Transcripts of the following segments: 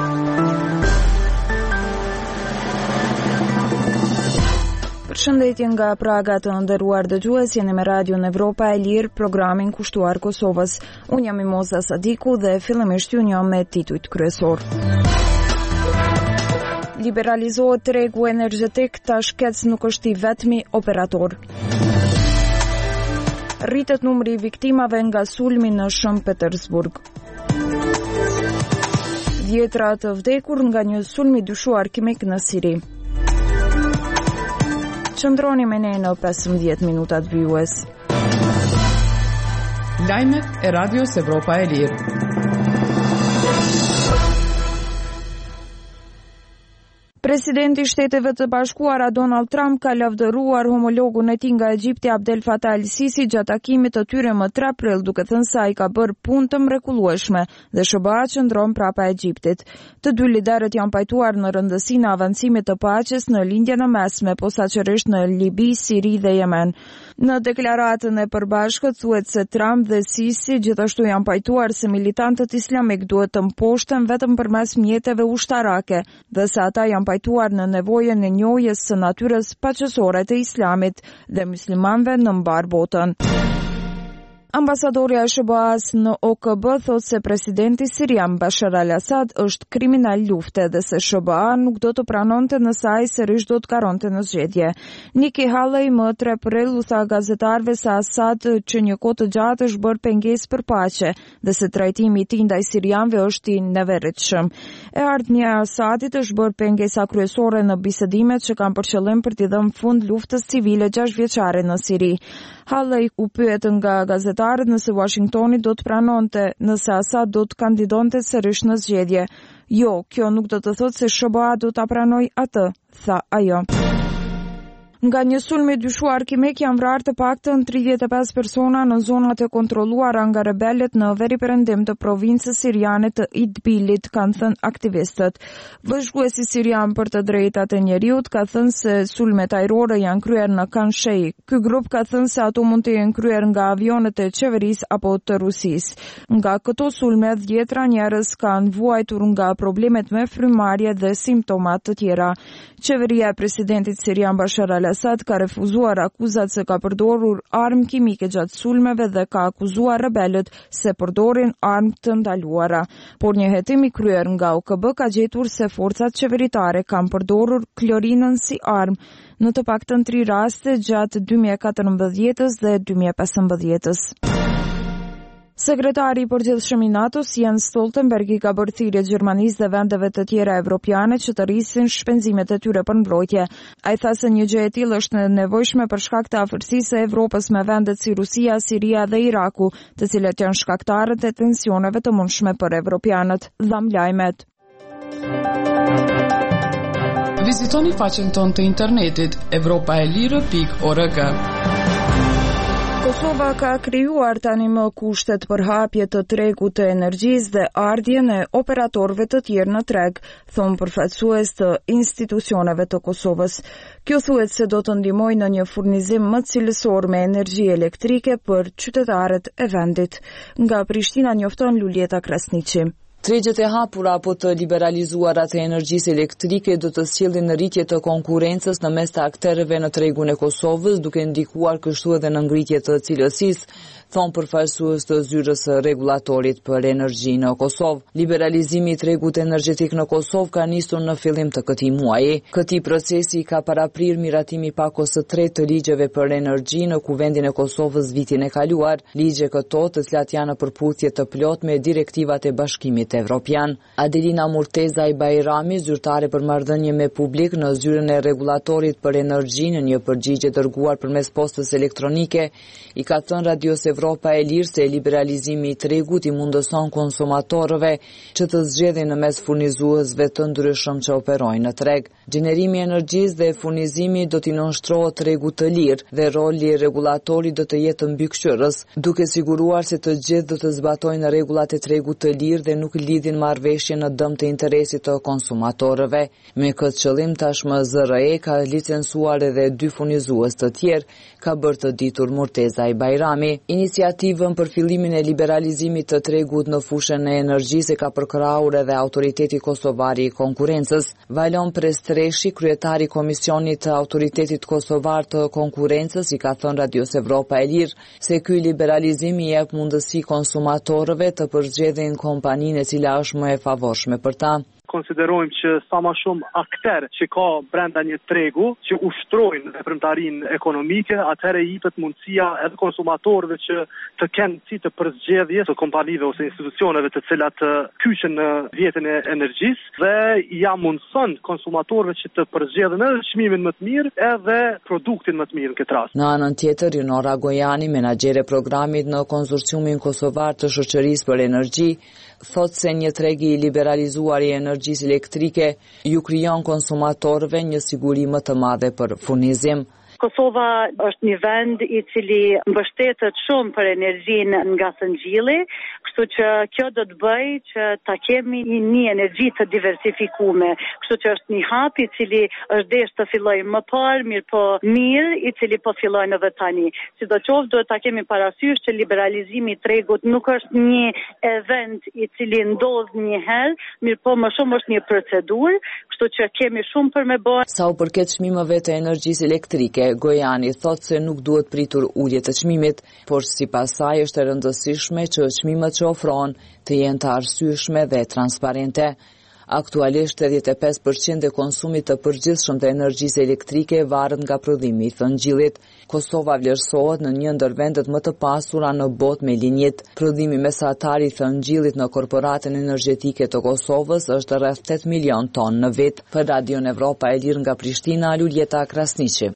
Përshëndetje nga Praga, të nderuar dëgjues, jeni me Radion Evropa e Lirë, programin kushtuar Kosovës. Unë jam Mimoza Sadiku dhe fillimisht ju njoh me titujt kryesor. Liberalizohet tregu energjetik, tash KEC nuk është i vetmi operator. Rritet numri i viktimave nga sulmi në Shën Petersburg. Dhjetra të vdekur nga një sulm i dyshuar kimik në Siri. Qëndroni me ne në 15 minutat vyues. Lajmet e Radios Evropa e Lirë. Presidenti i Shteteve të Bashkuara Donald Trump ka lavdëruar homologun e tij nga Egjipti Abdel Fattah el-Sisi gjatë takimit të tyre më 3 prill, duke thënë se ai ka bërë punë të mrekullueshme dhe SBA qëndron prapa Egjiptit. Të dy liderët janë pajtuar në rëndësinë e avancimit të paqes në lindjen e mesme, posaçërisht në Libi, Siri dhe Yemen. Në deklaratën e përbashkët thuhet se Trump dhe Sisi gjithashtu janë pajtuar se militantët islamik duhet të mposhten vetëm përmes mjeteve ushtarake dhe se ata janë pajtuar në nevojën e njohjes së natyrës paqësore të islamit dhe muslimanëve në mbar botën. Ambasadorja e SBA-s në OKB thot se presidenti sirian Bashar al-Assad është kriminal lufte dhe se SBA nuk do të pranonte nëse ai sërish do të karonte në zgjedhje. Nikki Haley më 3 prill u tha gazetarëve se Assad që një kohë të gjatë është bërë pengesë për paqe dhe se trajtimi i tij ndaj sirianëve është i neverritshëm. E ardhmja e Assadit është bërë pengesa kryesore në bisedimet që kanë për qëllim për t'i dhënë fund luftës civile 6 vjeçare në Siri. Haley u pyet nga gazetarët nëse Washingtoni do të pranonte nëse Assad do të kandidonte sërish në zgjedhje. Jo, kjo nuk do të thotë se SBA do ta pranojë atë, tha ajo. Nga një sulm i dyshuar kimik janë vrarë të paktën 35 persona në zonat e kontrolluara nga rebelët në veriperëndim të provincës siriane të Idbilit, kanë thënë aktivistët. Vëzhguesi sirian për të drejtat e njeriut ka thënë se sulmet ajrore janë kryer në Khan Sheikh. Ky grup ka thënë se ato mund të jenë kryer nga avionet e qeverisë apo të Rusisë. Nga këto sulme, 10 njerëz kanë vuajtur nga problemet me frymarrje dhe simptomat të tjera. Qeveria e presidentit sirian Bashar al-Assad ka refuzuar akuzat se ka përdorur armë kimike gjatë sulmeve dhe ka akuzuar rebelët se përdorin armë të ndaluara. Por një hetim i kryer nga OKB ka gjetur se forcat qeveritare kanë përdorur klorinën si armë në të paktën 3 raste gjatë 2014 dhe 2015. Sekretari i përgjithshëm i NATO-s Jens Stoltenberg i ka bërë thirrje Gjermanisë dhe vendeve të tjera evropiane që të rrisin shpenzimet e tyre për mbrojtje. Ai tha se një gjë e tillë është nevojshme për shkak të afërsisë së Evropës me vendet si Rusia, Siria dhe Iraku, të cilët janë shkaktarët e tensioneve të mundshme për evropianët. Dham lajmet. Vizitoni faqen tonë të internetit europaelire.org. Kosova ka krijuar tani më kushtet për hapje të tregut të energjisë dhe ardhjen e operatorëve të tjerë në treg, thon përfaqësues të institucioneve të Kosovës. Kjo thuhet se do të ndihmojë në një furnizim më cilësor me energji elektrike për qytetarët e vendit. Nga Prishtina njofton Lulieta Krasniqi. Tregjet e hapura apo të liberalizuara të energjisë elektrike do të sjellin rritje të konkurrencës në mes të aktorëve në tregun e Kosovës, duke ndikuar kështu edhe në ngritje të cilësisë, thon përfaqësues të zyrës së rregullatorit për energji në Kosovë. Liberalizimi i tregut energjetik në Kosovë ka nisur në fillim të këtij muaji. Këtij procesi ka paraprir miratimi pakos së 3 të ligjeve për energji në Kuvendin e Kosovës vitin e kaluar, ligje këto të cilat janë në përputhje të plot me direktivat e Bashkimit Evropian. Adelina Murtezaj Bajrami, zyrtare për marrëdhënie me publik në zyrën e rregullatorit për energji, në një përgjigje dërguar përmes postës elektronike, i ka thënë Radios Evropa e Lirë se liberalizimi i tregut i mundëson konsumatorëve që të zgjedhin në mes furnizuesve të ndryshëm që operojnë në treg. Gjenerimi i energjisë dhe furnizimi do t'i nënshtrohet tregut të lirë dhe roli i rregullatorit do të jetë mbikëqyrës, duke siguruar se të gjithë do të zbatojnë rregullat e tregut të lirë dhe nuk lidhin marrëveshje në dëm të interesit të konsumatorëve. Me këtë qëllim tashmë ZRE ka licencuar edhe 2 furnizues të tjerë, ka bërë të ditur Murtezaj Bajrami. Iniciativën për fillimin e liberalizimit të tregut në fushën e energjisë ka përkrahur edhe Autoriteti Kosovar i Konkurrencës. Valon Prestreshi, kryetari i Komisionit të Autoritetit Kosovar të Konkurrencës, i ka thënë Radios Evropa e Lirë se ky liberalizim i jep mundësi konsumatorëve të përgjedhin kompaninë e cila është më e favorshme për ta. Konsiderojmë që sa më shumë akter që ka brenda një tregu që ushtrojnë veprimtarinë ekonomike, atëherë jepet mundësia edhe konsumatorëve që të kenë si të përzgjedhje të kompanive ose institucioneve të cilat kyçen në rrjetin e energjisë dhe ja mundson konsumatorëve që të përzgjedhin edhe çmimin më të mirë edhe produktin më të mirë në këtë rast. Në anën tjetër, Ionora Gojani, menaxhere programit në Konsorciumin Kosovar të Shoqërisë për Energji, thotë se një treg i liberalizuar i energjisë elektrike ju krijon konsumatorëve një siguri më të madhe për furnizim. Kosova është një vend i cili mbështetet shumë për energjinë nga thëngjilli, kështu që kjo do të bëjë që ta kemi një energji të diversifikuar, kështu që është një hap i cili është desh të fillojë më parë, mirë i cili po fillojnë edhe tani. Sidoqoftë duhet ta kemi parasysh që liberalizimi i tregut nuk është një event i cili ndodh një herë, mirë po më shumë është një procedurë, kështu që kemi shumë për me bërë. Sa u përket çmimeve të energjisë elektrike, Gojani thotë se nuk duhet pritur ulje të çmimit, por sipas saj është e rëndësishme që çmimet që ofrohen të jenë të arsyeshme dhe transparente. Aktualisht 85% e konsumit të përgjithshëm të energjisë elektrike varet nga prodhimi i thëngjillit. Kosova vlerësohet në një ndër vendet më të pasura në botë me linjit. Prodhimi mesatar i thëngjillit në korporatën energjetike të Kosovës është rreth 8 milion tonë në vit. Për Radion Evropa e Lirë nga Prishtina, Luljeta Krasniqi.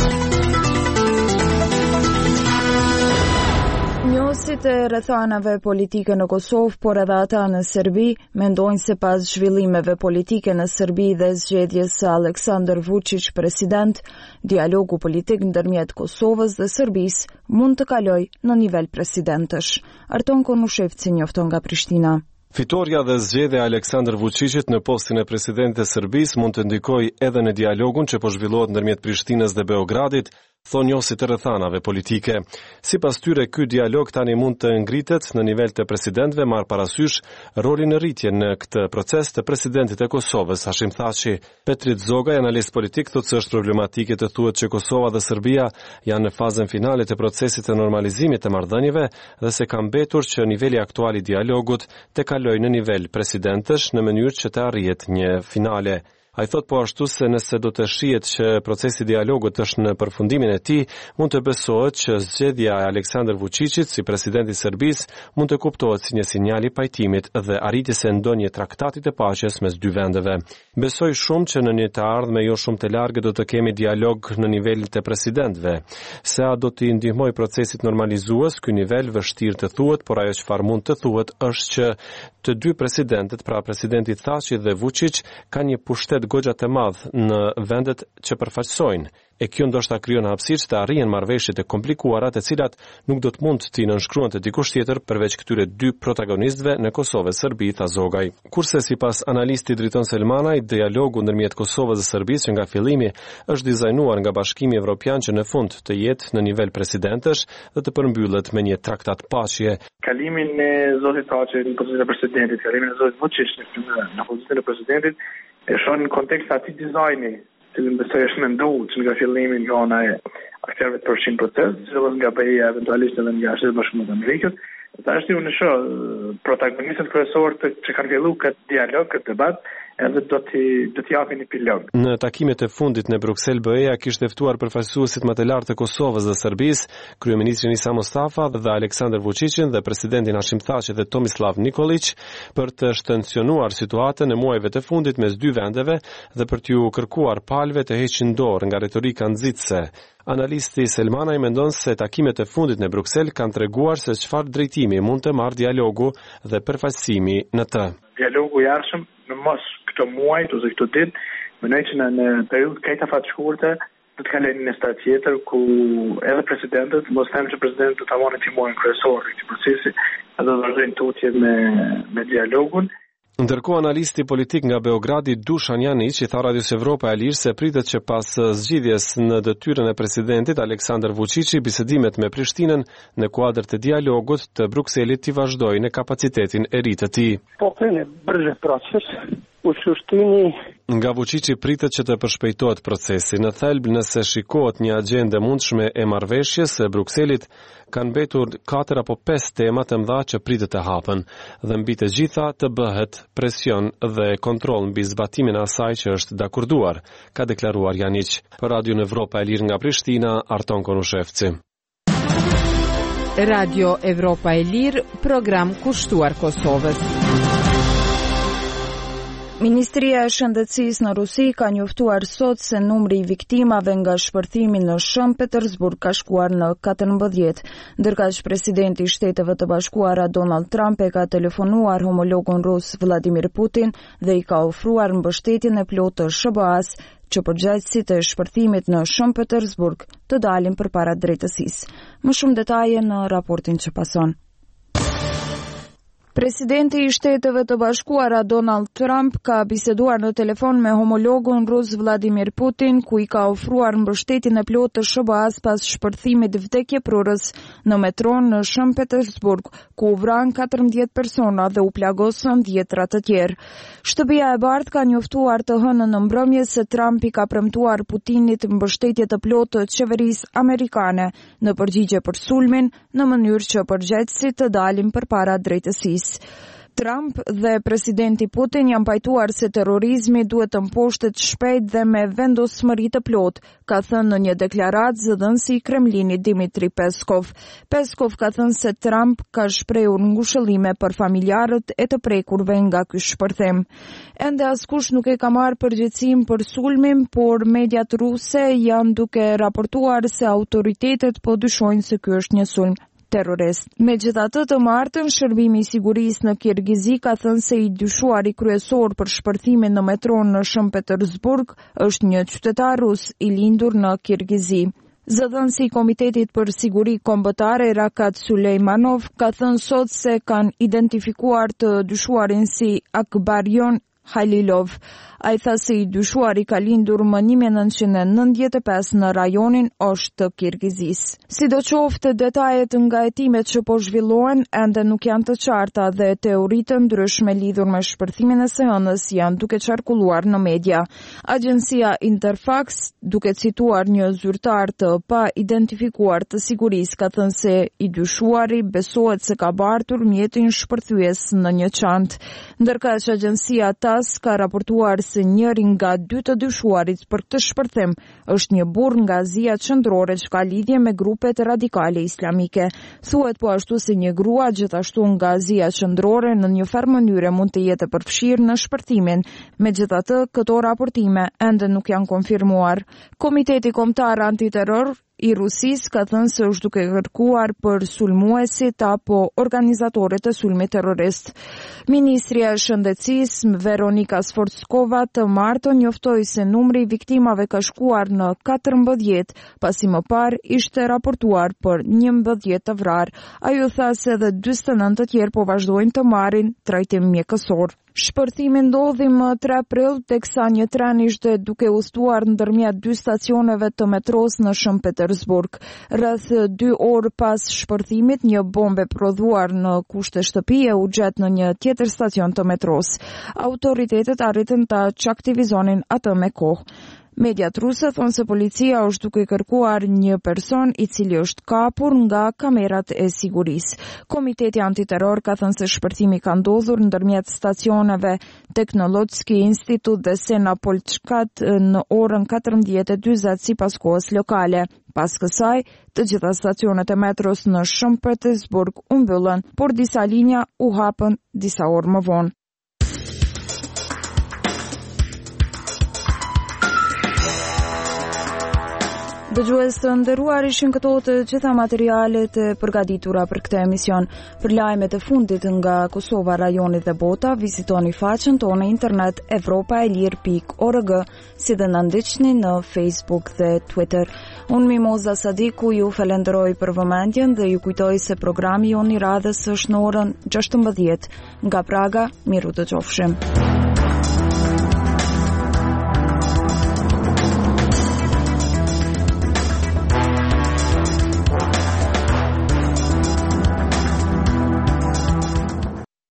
Njësit e rrethanave politike në Kosovë, por edhe ata në Serbi, mendojnë se pas zhvillimeve politike në Serbi dhe zgjedhjes së Aleksandar Vučić president, dialogu politik ndërmjet Kosovës dhe Serbisë mund të kalojë në nivel presidentësh. Arton Konushevci njofton nga Prishtina. Fitoria dhe zgjedhja e Aleksandar Vučićit në postin e presidentit të Serbisë mund të ndikojë edhe në dialogun që po zhvillohet ndërmjet Prishtinës dhe Beogradit, thonë njësit e rrethanave politike. Sipas tyre, ky dialog tani mund të ngritet në nivel të presidentëve, marr parasysh rolin e rritje në këtë proces të presidentit e Kosovës, Hashim Thaçi. Petrit Zogaj, analist politik, thotë se është problematike të thuhet që Kosova dhe Serbia janë në fazën finale të procesit të normalizimit të marrëdhënieve dhe se ka mbetur që niveli aktual i dialogut të kalojë në nivel presidentësh në mënyrë që të arrihet një finale. A i thot po ashtu se nëse do të shihet që procesi dialogut është në përfundimin e tij, mund të besohet që zgjedhja e Aleksandar Vučićit si presidenti i Serbisë mund të kuptohet si një sinjal i pajtimit dhe arritjes së ndonjë traktati të paqes mes dy vendeve. Besoj shumë që në një të ardhme jo shumë të largët do të kemi dialog në nivelin të presidentëve. Se a do t'i ndihmoj procesit normalizues, ky nivel vështirë të thuhet, por ajo çfarë mund të thuhet është që të dy presidentët, pra presidenti Thaçi dhe Vučić, kanë një pushtet goxha të madh në vendet që përfaqësojnë. E kjo ndoshta krijon hapësirë të arrihen marrëveshje të komplikuara të cilat nuk do të mund t'i nënshkruan të dikush tjetër përveç këtyre dy protagonistëve në Kosovë e Serbi, tha Zogaj. Kurse sipas analistit Driton Selmanaj, dialogu ndërmjet Kosovës dhe Serbisë që nga fillimi është dizajnuar nga Bashkimi Evropian që në fund të jetë në nivel presidentësh dhe të përmbyllet me një traktat paqe. Kalimin e zotit Thaçi në pozicion e presidentit, kalimin e zotit Vučić në pozicion e presidentit e shon në kontekst atij dizajni që besoj është menduar që nga fillimi nga ana e aktorëve të përfshirë në proces, që nga BE-ja eventualisht edhe nga Shtetet Bashkuara të Amerikës. Tash unë shoh protagonistët kryesorë që kanë filluar këtë dialog, këtë debat, edhe do t'i japin epilog. Në takimet e fundit në Bruksel, BE-ja kishte ftuar përfaqësuesit më të lartë të Kosovës dhe Serbisë, kryeministrin Isa Mustafa dhe Aleksandar Vučićin dhe presidentin Hashim Thaçi dhe Tomislav Nikolić për të shtensionuar situatën e muajve të fundit mes dy vendeve dhe për t'u kërkuar palëve të heqin dorë nga retorika nxitëse. Analisti Selmanaj mendon se takimet e fundit në Bruksel kanë treguar se çfarë drejtimi mund të marrë dialogu dhe përfaqësimi në të. Dialogu i ardhshëm në mos këto muaj ose këto ditë, mendoj që në periudhë kaq të shkurtë do të kalojnë në stad tjetër ku edhe presidentët, mos them që presidentët do ta marrin timorin kryesor i këtij procesi, edhe do vazhdojnë tutje me dialogun. Ndërkohë analisti politik nga Beogradi Dušan Janić i tha Radios Evropa e Lirë se pritet që pas zgjidhjes në detyrën e presidentit Aleksandar Vučići bisedimet me Prishtinën në kuadër të dialogut të Brukselit të vazhdojnë në kapacitetin e ri të tij. Nga Vučići pritet që të përshpejtohet procesi. Në thelb, nëse shikohet një agjendë mundshme e marrëveshjes së Brukselit, kanë mbetur 4 apo 5 tema të mëdha që pritet të hapen, dhe mbi të gjitha të bëhet presion dhe kontroll mbi zbatimin e asaj që është dakorduar, ka deklaruar Janić. Për Radio Evropa e Lirë nga Prishtina, Arton Konushevci. Radio Evropa e Lirë, program kushtuar Kosovës. Ministria e Shëndetësisë në Rusi ka njoftuar sot se numri I viktimave nga shpërthimi në Shën Petersburg ka shkuar në 14, ndërkaq presidenti I Shteteve të Bashkuara Donald Trump e ka telefonuar homologun rus Vladimir Putin dhe I ka ofruar mbështetjen e plotë të SBA-s që përgjegjësit e shpërthimit në Shën Petersburg të dalin përpara drejtësisë. Më shumë detaje në raportin që pason. Presidenti I Shteteve të Bashkuara Donald Trump ka biseduar në telefon me homologun rus Vladimir Putin, ku I ka ofruar mbështetjen e plotë të SBA-s pas shpërthimit vdekjeprurës në metron në Shën Petersburg, ku u vran 14 persona dhe u plagosën 10 të tjerë. Shtëpia e Bardhë ka njoftuar të hënën në mbrëmje se Trump I ka premtuar Putinit mbështetje të plotë të qeverisë amerikane në përgjigje për sulmin në mënyrë që përgjegjësit të dalin përpara drejtësisë. Trump dhe presidenti Putin janë pajtuar se terrorizmi duhet të mposhtet shpejt dhe me vendosmëri të plotë, ka thënë në një deklaratë zëdhënësi I Kremlinit Dmitri Peskov. Peskov ka thënë se Trump ka shprehur ngushëllime për familjarët e të prekurve nga ky shpërthim. Ende askush nuk e ka marrë përgjegjësinë për sulmin, por mediat ruse janë duke raportuar se autoritetet po dyshojnë se ky është një sulm terrorist. Megjithatë, të martën, Shërbimi I Sigurisë në Kirgizi ka thënë se I dyshuari kryesor për shpërthimin në metron në Shën Petersburg është një qytetar rus I lindur në Kirgizi. Zëdhënësi I Komitetit për Siguri Kombëtare Rakat Sulejmanov ka thënë sot se kanë identifikuar të dyshuarin si Akbarjon Halilov. Ai tha se I dyshuari ka lindur më 1995 në rajonin Osh të Kirgizisë. Sidoqoftë, detajet nga hetimet që po zhvillohen ende nuk janë të qarta dhe teoritë të ndryshme lidhur me shpërthimin e së hënës janë duke qarkulluar në media. Agjencia Interfax, duke cituar një zyrtar të pa identifikuar të sigurisë, ka thënë se I dyshuari besohet se ka bartur mjetin shpërthyes në një çantë, ndërkaq agjencia TASS ka raportuar se njëri nga 2 të dyshuarit për këtë shpërthim është një burr nga Azia Qendrore që ka lidhje me grupet radikale islamike. Thuhet po ashtu se një grua gjithashtu nga Azia Qendrore në një farë mënyre mund të jetë përfshirë në shpërthimin. Megjithatë, këto raportime ende nuk janë konfirmuar. Komiteti Kombëtar Antiterror I Rusisë ka thënë se është duke kërkuar për sulmuesit apo organizatorët e sulmit terrorist. Ministria e Shëndetësisë Veronika Sforckova të martën njoftoi se numri I viktimave ka shkuar në 14, pasi më parë ishte raportuar për 11 të vrarë. Ajo tha se edhe 49 të tjerë po vazhdojnë të marrin trajtim mjekësor. Shpërthimi ndodhi më 3 prill, teksa një tren ishte duke udhëtuar ndërmjet 2 stacioneve të metros në Shën Petersburg. Rreth 2 orë pas shpërthimit, një bombë e prodhuar në kushte shtëpie u gjet në një tjetër stacion të metros. Autoritetet arritën ta çaktivizonin atë me kohë. Mediat ruse thonë se policia është duke kërkuar një person I cili është kapur nga kamerat e sigurisë. Komiteti Antiterror ka thënë se shpërthimi ka ndodhur ndërmjet stacioneve Teknologjski Institut dhe Sena Polçkat në orën 14:40 sipas kohës lokale. Pas kësaj, të gjitha stacionet e metros në Shën Petersburg u mbyllën, por disa linja u hapën disa orë më vonë. Dëgjues të nderuar, ishin këto të gjitha materialet e përgatitura për këtë emision. Për lajmet e fundit nga Kosova, rajoni dhe bota, vizitoni faqen tonë internet evropaelir.org, si dhe na ndiqni në Facebook dhe Twitter. Unë Mimoza Sadiku ju falenderoj për vëmendjen dhe ju kujtoj se programi jon i radhës është në orën 16 nga Praga. Miru dëgjofshim.